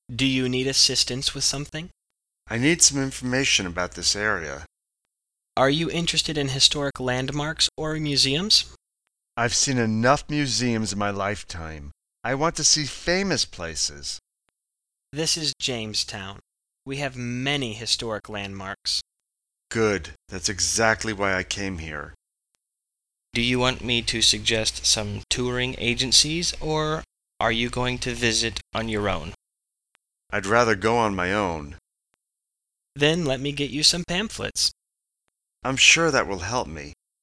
Do you need assistance with something? I need some information about this area. Are you interested in historic landmarks or museums? I've seen enough museums in my lifetime. I want to see famous places. This is Jamestown. We have many historic landmarks. Good. That's exactly why I came here. Do you want me to suggest some touring agencies, or are you going to visit on your own? I'd rather go on my own. Then let me get you some pamphlets. I'm sure that will help me.